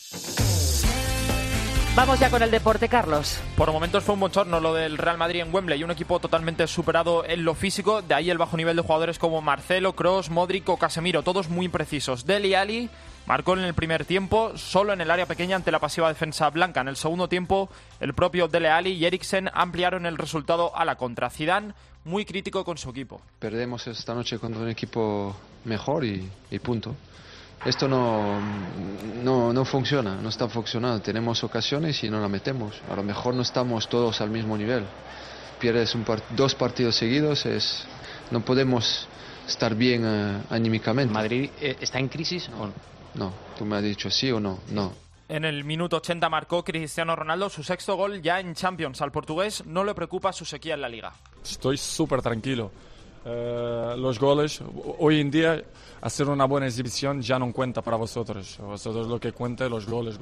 Vamos ya con el deporte, Carlos. Por momentos fue un bochorno lo del Real Madrid en Wembley y un equipo totalmente superado en lo físico. De ahí el bajo nivel de jugadores como Marcelo, Kroos, Modric o Casemiro, todos muy imprecisos. Dele Alli marcó en el primer tiempo solo en el área pequeña ante la pasiva defensa blanca. En el segundo tiempo, el propio Dele Alli y Eriksen ampliaron el resultado a la contra. Zidane muy crítico con su equipo. Perdemos esta noche contra un equipo mejor y punto. Esto no funciona, no está funcionando. Tenemos ocasiones y no la metemos. A lo mejor no estamos todos al mismo nivel. Pierdes 2 partidos seguidos, no podemos estar bien anímicamente. ¿Madrid está en crisis o no? No, tú me has dicho sí o no. No. En el minuto 80 marcó Cristiano Ronaldo su sexto gol ya en Champions. Al portugués no le preocupa su sequía en la Liga. Estoy súper tranquilo. Los goles, hoy en día, hacer una buena exhibición ya no cuenta para vosotros. Vosotros lo que cuenta, los goles.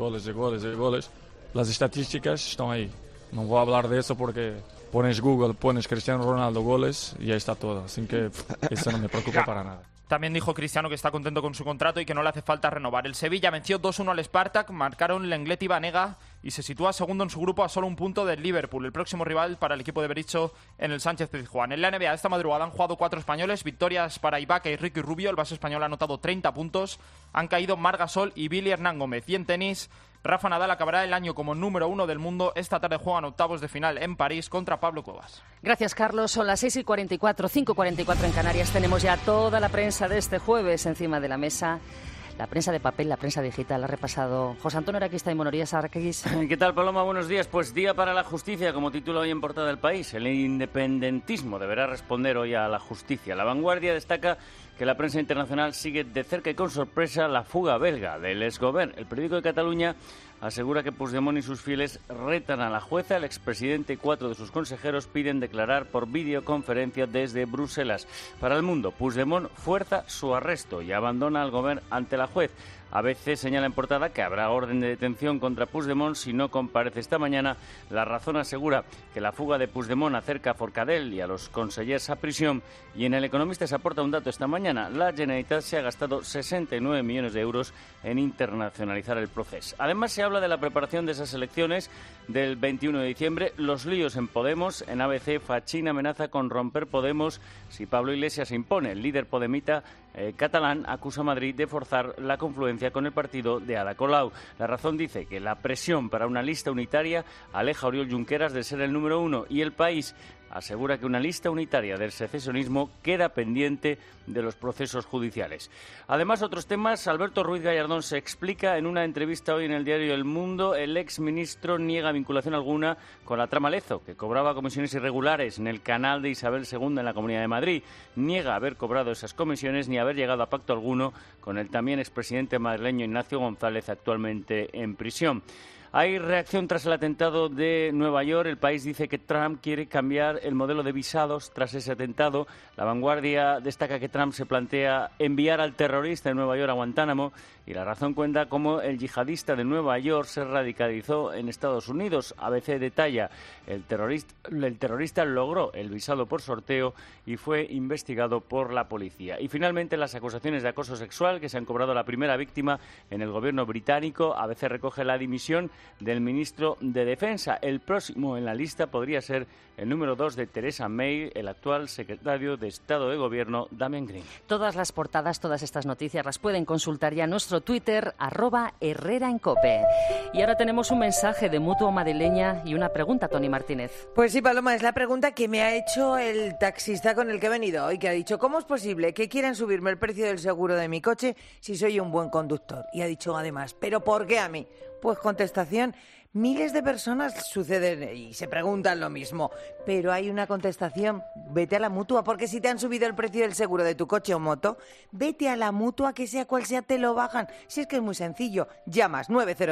Las estadísticas están ahí. No voy a hablar de eso porque pones Google, pones Cristiano Ronaldo goles y ahí está todo. Así que eso no me preocupa para nada. También dijo Cristiano que está contento con su contrato y que no le hace falta renovar. El Sevilla venció 2-1 al Spartak, marcaron Lenglet y Banega y se sitúa segundo en su grupo a solo un punto del Liverpool, el próximo rival para el equipo de Berizzo en el Sánchez-Pizjuán. En la NBA esta madrugada han jugado 4 españoles, victorias para Ibaka y Ricky Rubio, el base español ha anotado 30 puntos, han caído Marc Gasol y Billy Hernán Gómez. Y en tenis, Rafa Nadal acabará el año como número 1 del mundo. Esta tarde juegan octavos de final en París contra Pablo Cuevas. Gracias, Carlos. Son las 6:44, 5:44 en Canarias. Tenemos ya toda la prensa de este jueves encima de la mesa. La prensa de papel, la prensa digital, ha repasado José Antonio Araquista y Monorías Araquis. ¿Qué tal, Paloma? Buenos días. Pues día para la justicia, como titula hoy en portada del País. El independentismo deberá responder hoy a la justicia. La Vanguardia destaca que la prensa internacional sigue de cerca y con sorpresa la fuga belga del exgobierno. El periódico de Cataluña asegura que Puigdemont y sus fieles retan a la jueza. El expresidente y 4 de sus consejeros piden declarar por videoconferencia desde Bruselas. Para El Mundo, Puigdemont fuerza su arresto y abandona al gobierno ante la juez. ABC señala en portada que habrá orden de detención contra Puigdemont si no comparece esta mañana. La Razón asegura que la fuga de Puigdemont acerca a Forcadell y a los consellers a prisión. Y en El Economista se aporta un dato esta mañana. La Generalitat se ha gastado 69 millones de euros en internacionalizar el proceso. Además se habla de la preparación de esas elecciones del 21 de diciembre. Los líos en Podemos. En ABC, Fachín amenaza con romper Podemos si Pablo Iglesias se impone. El líder podemita catalán acusa a Madrid de forzar la confluencia con el partido de Ada Colau. La Razón dice que la presión para una lista unitaria aleja a Oriol Junqueras de ser el número 1 y El País asegura que una lista unitaria del secesionismo queda pendiente de los procesos judiciales. Además, otros temas. Alberto Ruiz Gallardón se explica en una entrevista hoy en el diario El Mundo. El exministro niega vinculación alguna con la trama Lezo, que cobraba comisiones irregulares en el canal de Isabel II en la Comunidad de Madrid. Niega haber cobrado esas comisiones ni haber llegado a pacto alguno con el también expresidente madrileño Ignacio González, actualmente en prisión. Hay reacción tras el atentado de Nueva York. El País dice que Trump quiere cambiar el modelo de visados tras ese atentado. La Vanguardia destaca que Trump se plantea enviar al terrorista de Nueva York a Guantánamo. Y La Razón cuenta cómo el yihadista de Nueva York se radicalizó en Estados Unidos. ABC detalla, el terrorista logró el visado por sorteo y fue investigado por la policía. Y finalmente las acusaciones de acoso sexual que se han cobrado a la primera víctima en el gobierno británico. ABC recoge la dimisión del ministro de Defensa. El próximo en la lista podría ser el número 2 de Theresa May, el actual secretario de Estado de Gobierno, Damien Green. Todas las portadas, todas estas noticias las pueden consultar ya en nuestro Twitter, @HerreraEnCope. Y ahora tenemos un mensaje de Mutua Madrileña y una pregunta, Tony Martínez. Pues sí, Paloma, es la pregunta que me ha hecho el taxista con el que he venido hoy, que ha dicho, ¿cómo es posible que quieran subirme el precio del seguro de mi coche si soy un buen conductor? Y ha dicho además, ¿pero por qué a mí? Pues contestación, miles de personas suceden y se preguntan lo mismo, pero hay una contestación, vete a la Mutua, porque si te han subido el precio del seguro de tu coche o moto, vete a la Mutua, que sea cual sea, te lo bajan. Si es que es muy sencillo, llamas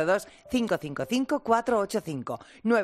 902-555-485,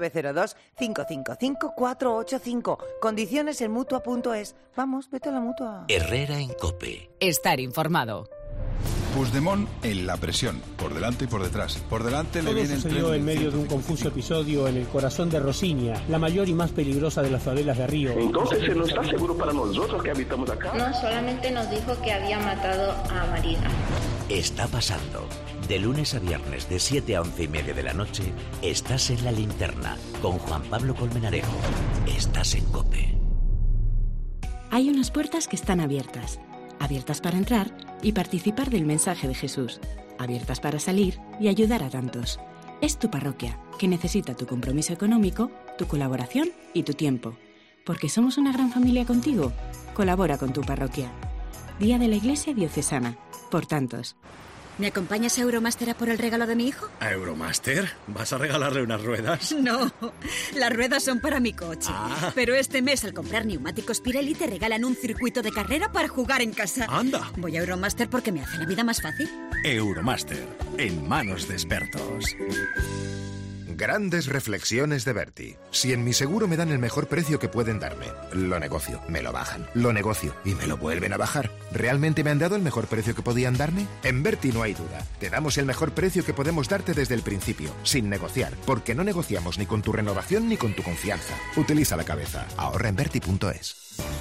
902-555-485, condiciones en Mutua.es. Vamos, vete a la Mutua. Herrera en COPE. Estar informado. Puigdemont en la presión, por delante y por detrás. Por delante le viene el tren. Todo sucedió en medio de un confuso episodio en el corazón de Rosiña, la mayor y más peligrosa de las favelas de Río. Entonces, ¿no está seguro para nosotros que habitamos acá? No, solamente nos dijo que había matado a Marina. Está pasando. De lunes a viernes, de 7 a 11:30 de la noche, estás en La Linterna, con Juan Pablo Colmenarejo. Estás en COPE. Hay unas puertas que están abiertas. Abiertas para entrar y participar del mensaje de Jesús. Abiertas para salir y ayudar a tantos. Es tu parroquia, que necesita tu compromiso económico, tu colaboración y tu tiempo. Porque somos una gran familia contigo. Colabora con tu parroquia. Día de la Iglesia Diocesana. Por tantos. ¿Me acompañas a Euromaster a por el regalo de mi hijo? ¿A Euromaster? ¿Vas a regalarle unas ruedas? No, las ruedas son para mi coche. Ah. Pero este mes, al comprar neumáticos Pirelli, te regalan un circuito de carrera para jugar en casa. ¡Anda! Voy a Euromaster porque me hace la vida más fácil. Euromaster, en manos de expertos. Grandes reflexiones de Berti. Si en mi seguro me dan el mejor precio que pueden darme, lo negocio, me lo bajan, lo negocio y me lo vuelven a bajar. ¿Realmente me han dado el mejor precio que podían darme? En Berti no hay duda. Te damos el mejor precio que podemos darte desde el principio, sin negociar, porque no negociamos ni con tu renovación ni con tu confianza. Utiliza la cabeza. Ahorra en Berti.es.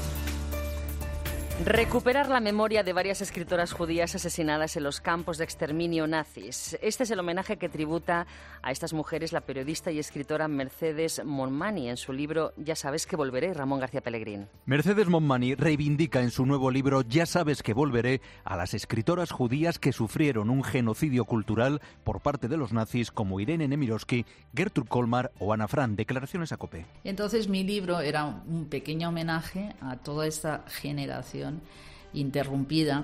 Recuperar la memoria de varias escritoras judías asesinadas en los campos de exterminio nazis. Este es el homenaje que tributa a estas mujeres la periodista y escritora Mercedes Monmany en su libro Ya sabes que volveré, Ramón García Pellegrín. Mercedes Monmany reivindica en su nuevo libro Ya sabes que volveré a las escritoras judías que sufrieron un genocidio cultural por parte de los nazis como Irene Nemirovsky, Gertrude Kolmar o Ana Frank. Declaraciones a COPE. Entonces mi libro era un pequeño homenaje a toda esta generación interrumpida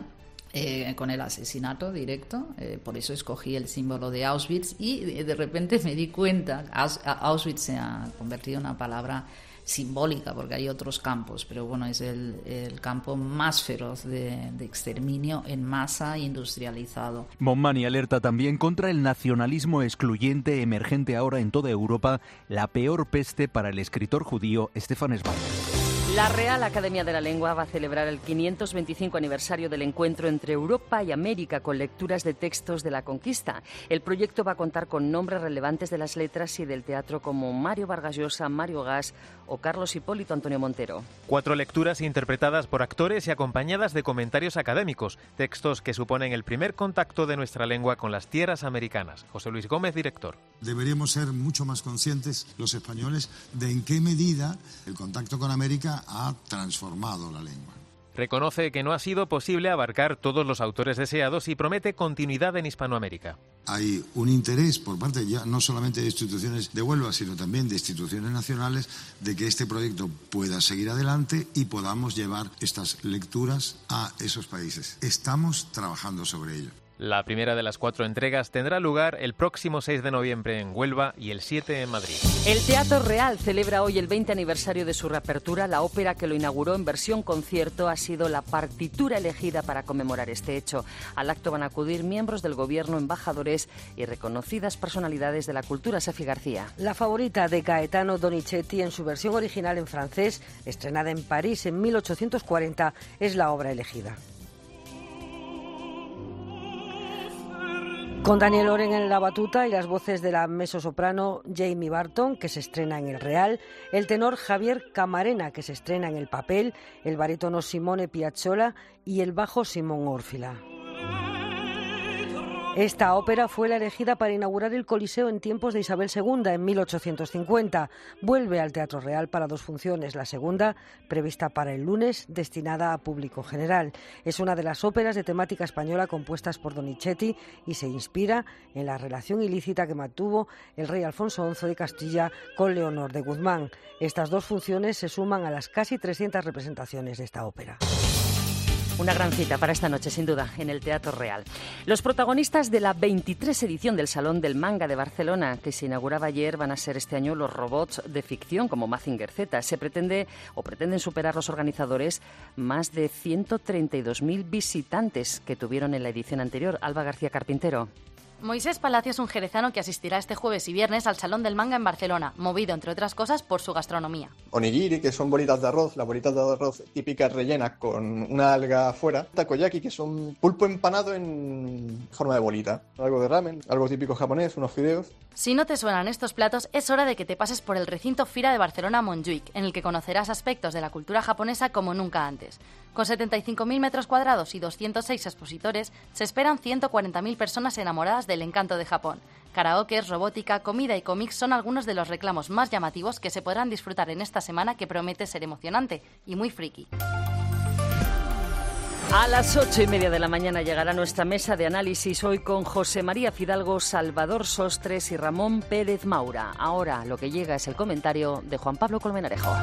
con el asesinato directo, por eso escogí el símbolo de Auschwitz y de repente me di cuenta, Auschwitz se ha convertido en una palabra simbólica porque hay otros campos, pero bueno, es el campo más feroz de exterminio en masa industrializado. Monmany alerta también contra el nacionalismo excluyente emergente ahora en toda Europa, la peor peste para el escritor judío Stefan Zweig. La Real Academia de la Lengua va a celebrar el 525 aniversario del encuentro entre Europa y América con lecturas de textos de la conquista. El proyecto va a contar con nombres relevantes de las letras y del teatro como Mario Vargas Llosa, Mario Gas o Carlos Hipólito Antonio Montero. 4 lecturas interpretadas por actores y acompañadas de comentarios académicos, textos que suponen el primer contacto de nuestra lengua con las tierras americanas. José Luis Gómez, director. Deberíamos ser mucho más conscientes los españoles de en qué medida el contacto con América ha transformado la lengua. Reconoce que no ha sido posible abarcar todos los autores deseados y promete continuidad en Hispanoamérica. Hay un interés por parte ya no solamente de instituciones de Huelva, sino también de instituciones nacionales, de que este proyecto pueda seguir adelante y podamos llevar estas lecturas a esos países. Estamos trabajando sobre ello. La primera de las 4 entregas tendrá lugar el próximo 6 de noviembre en Huelva y el 7 en Madrid. El Teatro Real celebra hoy el 20 aniversario de su reapertura. La ópera que lo inauguró en versión concierto ha sido la partitura elegida para conmemorar este hecho. Al acto van a acudir miembros del gobierno, embajadores y reconocidas personalidades de la cultura. Safi García. La favorita de Gaetano Donizetti en su versión original en francés, estrenada en París en 1840, es la obra elegida. Con Daniel Oren en la batuta y las voces de la mezzosoprano Jamie Barton, que se estrena en el Real, el tenor Javier Camarena, que se estrena en El Papel, el barítono Simone Piazzolla y el bajo Simón Órfila. Esta ópera fue la elegida para inaugurar el Coliseo en tiempos de Isabel II en 1850. Vuelve al Teatro Real para 2 funciones. La segunda, prevista para el lunes, destinada a público general. Es una de las óperas de temática española compuestas por Donizetti y se inspira en la relación ilícita que mantuvo el rey Alfonso XI de Castilla con Leonor de Guzmán. Estas 2 funciones se suman a las casi 300 representaciones de esta ópera. Una gran cita para esta noche, sin duda, en el Teatro Real. Los protagonistas de la 23 edición del Salón del Manga de Barcelona, que se inauguraba ayer, van a ser este año los robots de ficción como Mazinger Z. Pretenden superar los organizadores más de 132.000 visitantes que tuvieron en la edición anterior. Alba García Carpintero. Moisés Palacio es un jerezano que asistirá este jueves y viernes al Salón del Manga en Barcelona, movido, entre otras cosas, por su gastronomía. Onigiri, que son bolitas de arroz, las bolitas de arroz típicas rellenas con una alga afuera. Takoyaki, que son pulpo empanado en forma de bolita. Algo de ramen, algo típico japonés, unos fideos. Si no te suenan estos platos, es hora de que te pases por el recinto Fira de Barcelona Montjuïc, en el que conocerás aspectos de la cultura japonesa como nunca antes. Con 75.000 metros cuadrados y 206 expositores, se esperan 140.000 personas enamoradas del encanto de Japón. Karaokes, robótica, comida y cómics son algunos de los reclamos más llamativos que se podrán disfrutar en esta semana que promete ser emocionante y muy friki. A las 8:30 de la mañana llegará nuestra mesa de análisis hoy con José María Fidalgo, Salvador Sostres y Ramón Pérez Maura. Ahora lo que llega es el comentario de Juan Pablo Colmenarejo.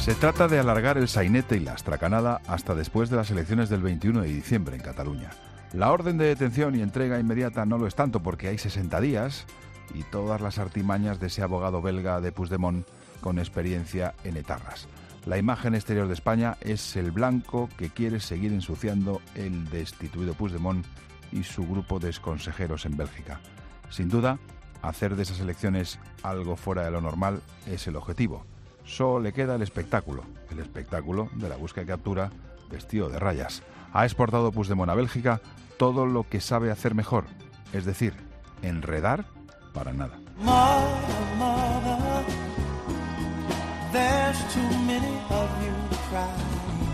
Se trata de alargar el sainete y la estracanada hasta después de las elecciones del 21 de diciembre en Cataluña. La orden de detención y entrega inmediata no lo es tanto porque hay 60 días y todas las artimañas de ese abogado belga de Puigdemont con experiencia en etarras. La imagen exterior de España es el blanco que quiere seguir ensuciando el destituido Puigdemont y su grupo de exconsejeros en Bélgica. Sin duda, hacer de esas elecciones algo fuera de lo normal es el objetivo. Solo le queda el espectáculo de la búsqueda y captura vestido de rayas. Ha exportado Puigdemont a Bélgica todo lo que sabe hacer mejor, es decir, enredar para nada. Mother, there's too many of you crying.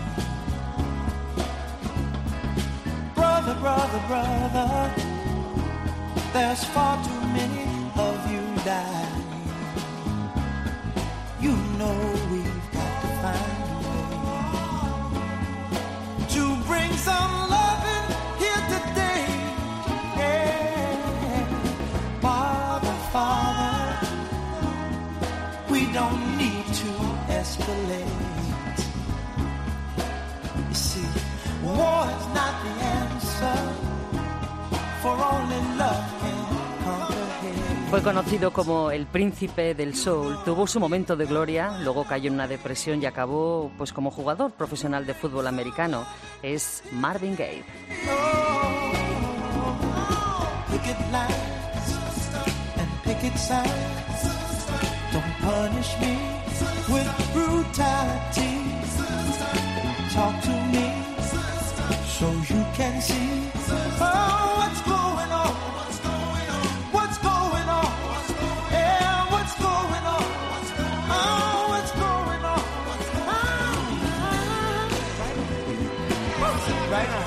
Brother, brother, brother, there's far too many of you dying. You know we've got to find a way to bring some loving here today. Yeah. Father, we don't need to escalate. You see, war is not the answer, for only love can conquer hate. Fue conocido como el príncipe del soul, tuvo su momento de gloria, luego cayó en una depresión y acabó pues como jugador profesional de fútbol americano. Es Marvin Gaye. Picket signs, don't punish me with brutality. Talk to me so you can see what's going on. What's going on? Yeah, what's going on? Oh, what's going on? Right now.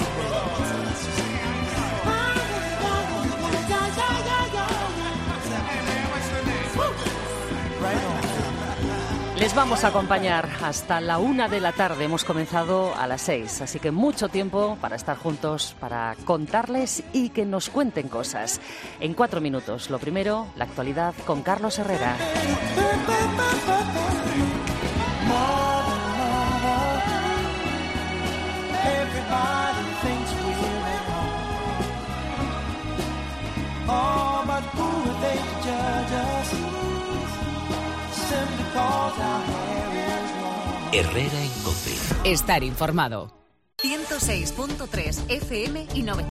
Les vamos a acompañar hasta la 1 de la tarde. Hemos comenzado a las 6, así que mucho tiempo para estar juntos, para contarles y que nos cuenten cosas. En 4 minutos, lo primero, la actualidad con Carlos Herrera. Herrera en COPE. Estar informado. 106.3 FM y 9.